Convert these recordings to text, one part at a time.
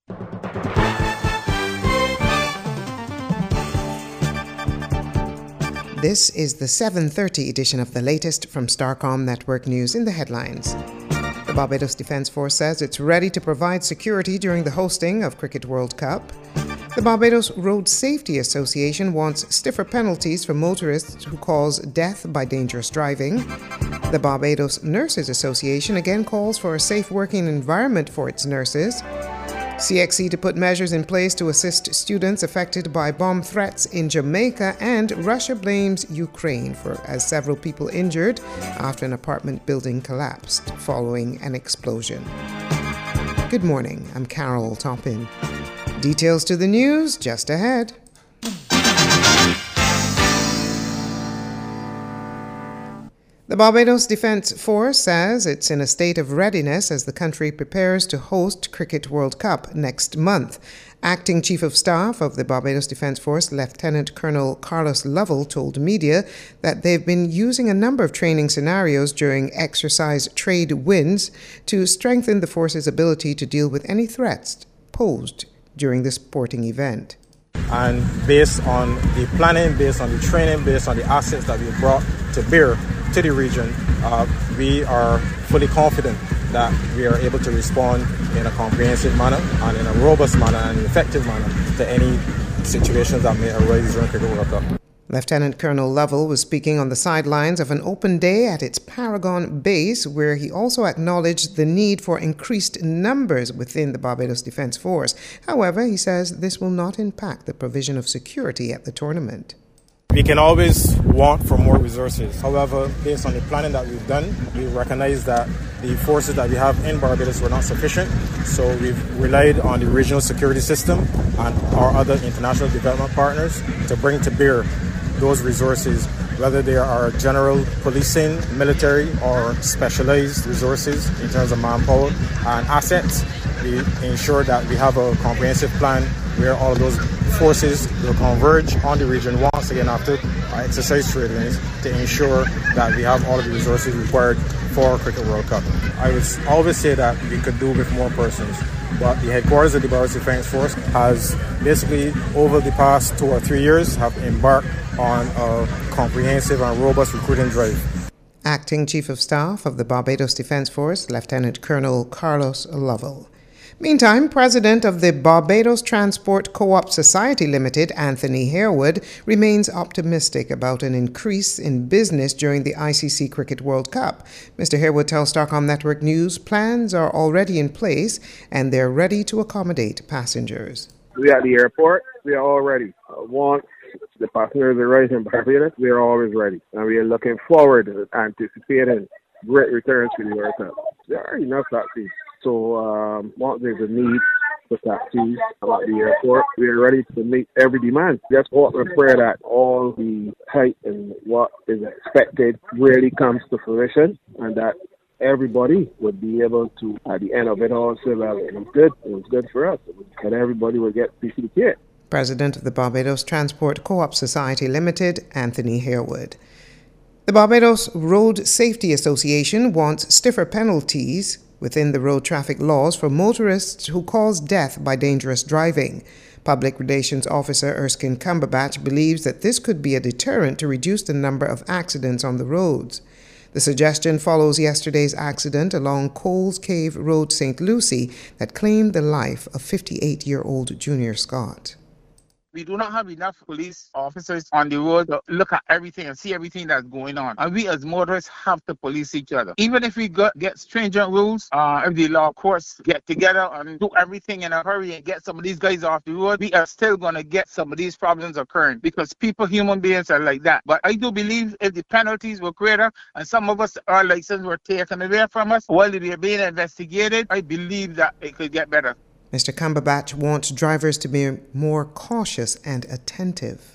This is the 7:30 edition of the latest from Starcom Network News in the headlines. The Barbados Defence Force says it's ready to provide security during the hosting of Cricket World Cup. The Barbados Road Safety Association wants stiffer penalties for motorists who cause death by dangerous driving. The Barbados Nurses Association again calls for a safe working environment for its nurses. CXC to put measures in place to assist students affected by bomb threats in Jamaica, and Russia blames Ukraine as several people injured after an apartment building collapsed following an explosion. Good morning, I'm Carol Toppin. Details to the news just ahead. The Barbados Defence Force says it's in a state of readiness as the country prepares to host Cricket World Cup next month. Acting Chief of Staff of the Barbados Defence Force, Lieutenant Colonel Carlos Lovell, told media that they've been using a number of training scenarios during exercise Trade Winds to strengthen the force's ability to deal with any threats posed during the sporting event. And based on the planning, based on the training, based on the assets that we brought to bear to the region, we are fully confident that we are able to respond in a comprehensive manner and in a robust manner and an effective manner to any situations that may arise during Cricket World Cup. Lieutenant Colonel Lovell was speaking on the sidelines of an open day at its Paragon base, where he also acknowledged the need for increased numbers within the Barbados Defence Force. However, he says this will not impact the provision of security at the tournament. We can always want for more resources. However, based on the planning that we've done, we recognize that the forces that we have in Barbados were not sufficient. So we've relied on the regional security system and our other international development partners to bring to bear those resources, whether they are general policing, military, or specialized resources in terms of manpower and assets. We ensure that we have a comprehensive plan where all of those forces will converge on the region once again after our exercise trade winds to ensure that we have all of the resources required for Cricket World Cup. I would always say that we could do with more persons, but the headquarters of the Barbados Defence Force has basically over the past 2 or 3 years have embarked on a comprehensive and robust recruiting drive. Acting Chief of Staff of the Barbados Defence Force, Lieutenant Colonel Carlos Lovell. Meantime, President of the Barbados Transport Co-op Society Limited, Anthony Harewood, remains optimistic about an increase in business during the ICC Cricket World Cup. Mr. Harewood tells Starcom Network News plans are already in place and they're ready to accommodate passengers. We at the airport, we are all ready. Once the passengers arrive in Barbados, we are always ready. And we are looking forward to anticipating great returns to the World Cup. There are enough taxis. So once there's a need for taxis at the airport, we are ready to meet every demand. Just hope and pray that all the hype and what is expected really comes to fruition, and that everybody would be able to, at the end of it all, say, well, it was good for us, and everybody will get PCT. President of the Barbados Transport Co-op Society Limited, Anthony Harewood. The Barbados Road Safety Association wants stiffer penalties within the road traffic laws for motorists who cause death by dangerous driving. Public Relations Officer Erskine Cumberbatch believes that this could be a deterrent to reduce the number of accidents on the roads. The suggestion follows yesterday's accident along Coles Cave Road, St. Lucie, that claimed the life of 58-year-old Junior Scott. We do not have enough police officers on the road to look at everything and see everything that's going on. And we as motorists have to police each other. Even if we get stringent rules, if the law courts get together and do everything in a hurry and get some of these guys off the road, we are still going to get some of these problems occurring because human beings are like that. But I do believe if the penalties were greater and some of us, our licenses were taken away from us while they were being investigated, I believe that it could get better. Mr. Cumberbatch wants drivers to be more cautious and attentive.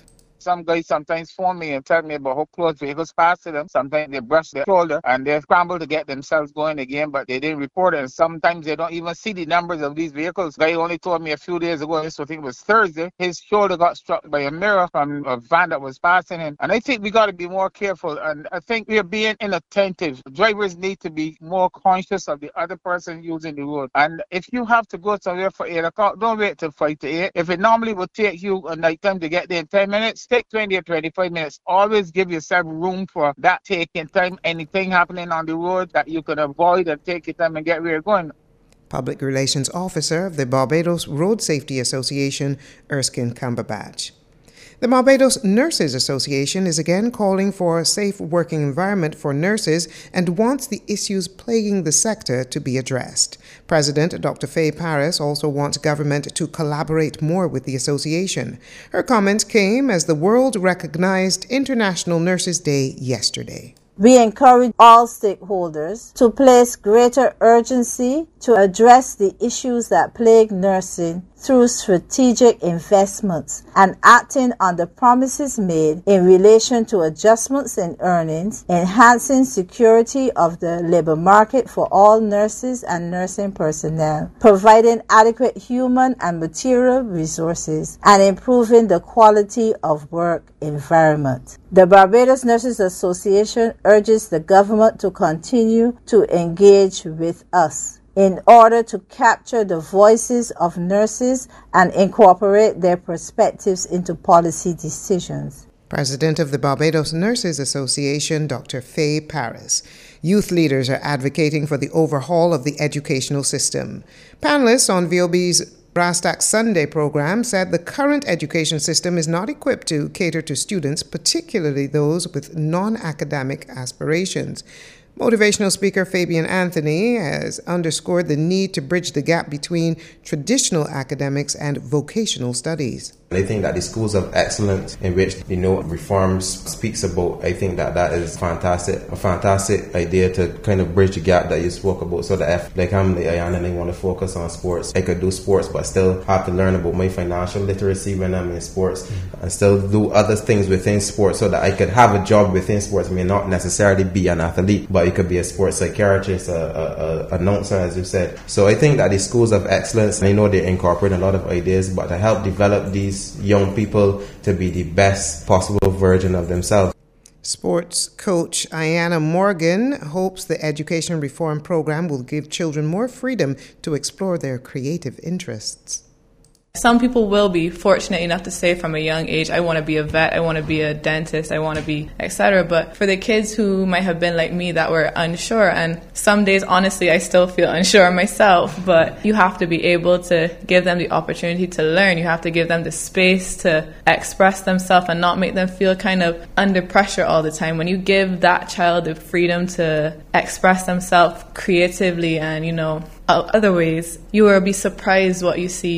Some guys sometimes phone me and tell me about how close vehicles pass to them. Sometimes they brush their shoulder and they scramble to get themselves going again, but they didn't report it. And sometimes they don't even see the numbers of these vehicles. Guy only told me a few days ago, I think it was Thursday, his shoulder got struck by a mirror from a van that was passing him. And I think we got to be more careful. And I think we're being inattentive. Drivers need to be more conscious of the other person using the road. And if you have to go somewhere for 8 o'clock, don't wait till 5 to 8. If it normally would take you a night time to get there in 10 minutes, take 20 or 25 minutes. Always give yourself room for that taking time. Anything happening on the road that you can avoid and take your time and get where you're going. Public Relations Officer of the Barbados Road Safety Association, Erskine Cumberbatch. The Barbados Nurses Association is again calling for a safe working environment for nurses and wants the issues plaguing the sector to be addressed. President Dr. Faye Paris also wants government to collaborate more with the association. Her comments came as the world recognized International Nurses Day yesterday. We encourage all stakeholders to place greater urgency to address the issues that plague nursing through strategic investments and acting on the promises made in relation to adjustments in earnings, enhancing security of the labor market for all nurses and nursing personnel, providing adequate human and material resources, and improving the quality of work environment. The Barbados Nurses Association urges the government to continue to engage with us in order to capture the voices of nurses and incorporate their perspectives into policy decisions. President of the Barbados Nurses Association, Dr. Faye Paris. Youth leaders are advocating for the overhaul of the educational system. Panelists on VOB's Brass Tack Sunday program said the current education system is not equipped to cater to students, particularly those with non-academic aspirations. Motivational speaker Fabian Anthony has underscored the need to bridge the gap between traditional academics and vocational studies. I think that the schools of excellence in which, reforms speaks about, I think that is a fantastic idea to kind of bridge the gap that you spoke about, so that if, like I'm the Ayan and I want to focus on sports, I could do sports but still have to learn about my financial literacy when I'm in sports and still do other things within sports so that I could have a job within sports. I mean, not necessarily be an athlete, but it could be a sports psychiatrist, a announcer, as you said. So I think that the schools of excellence, I know they incorporate a lot of ideas, but to help develop these young people to be the best possible version of themselves. Sports coach Ayana Morgan hopes the education reform program will give children more freedom to explore their creative interests. Some people will be fortunate enough to say from a young age, I want to be a vet, I want to be a dentist, I want to be etc. But for the kids who might have been like me that were unsure, and some days, honestly, I still feel unsure myself, but you have to be able to give them the opportunity to learn. You have to give them the space to express themselves and not make them feel kind of under pressure all the time. When you give that child the freedom to express themselves creatively and, other ways, you will be surprised what you see.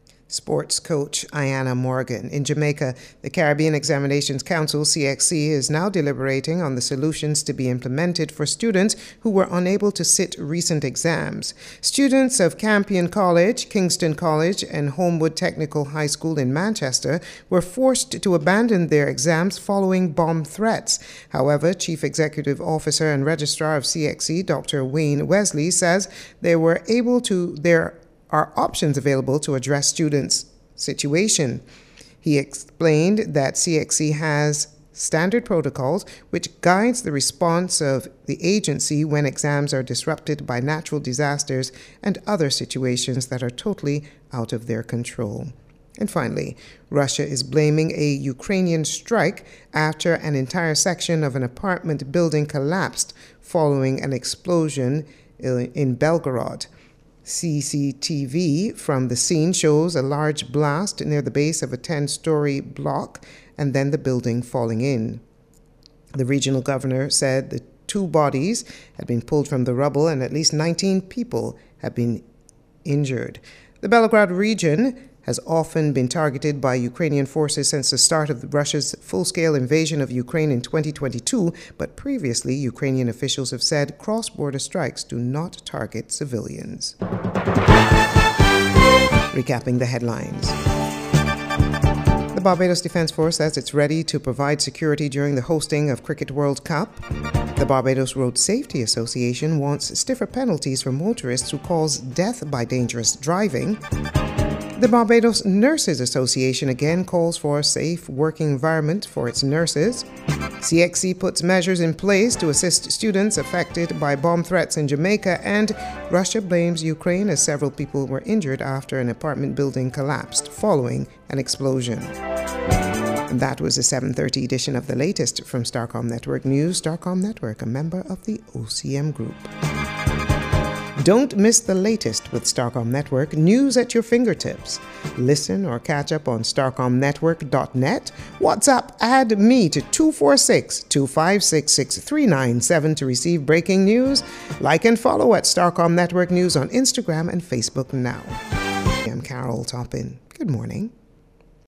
Sports coach Ayana Morgan. In Jamaica, the Caribbean Examinations Council, CXC, is now deliberating on the solutions to be implemented for students who were unable to sit recent exams. Students of Campion College, Kingston College, and Homewood Technical High School in Manchester were forced to abandon their exams following bomb threats. However, Chief Executive Officer and Registrar of CXC, Dr. Wayne Wesley, says there are options available to address students' situation. He explained that CXC has standard protocols which guides the response of the agency when exams are disrupted by natural disasters and other situations that are totally out of their control. And finally, Russia is blaming a Ukrainian strike after an entire section of an apartment building collapsed following an explosion in Belgorod. CCTV from the scene shows a large blast near the base of a 10-story block and then the building falling in. The regional governor said the 2 bodies had been pulled from the rubble and at least 19 people have been injured. The Belgorod region has often been targeted by Ukrainian forces since the start of Russia's full-scale invasion of Ukraine in 2022, but previously Ukrainian officials have said cross-border strikes do not target civilians. Recapping the headlines. The Barbados Defence Force says it's ready to provide security during the hosting of Cricket World Cup. The Barbados Road Safety Association wants stiffer penalties for motorists who cause death by dangerous driving. The Barbados Nurses Association again calls for a safe working environment for its nurses. CXC puts measures in place to assist students affected by bomb threats in Jamaica, and Russia blames Ukraine as several people were injured after an apartment building collapsed following an explosion. And that was the 7:30 edition of the latest from Starcom Network News. Starcom Network, a member of the OCM Group. Don't miss the latest with Starcom Network, news at your fingertips. Listen or catch up on starcomnetwork.net. WhatsApp add me to 246-256-6397 to receive breaking news. Like and follow at Starcom Network News on Instagram and Facebook now. I'm Carol Toppin. Good morning.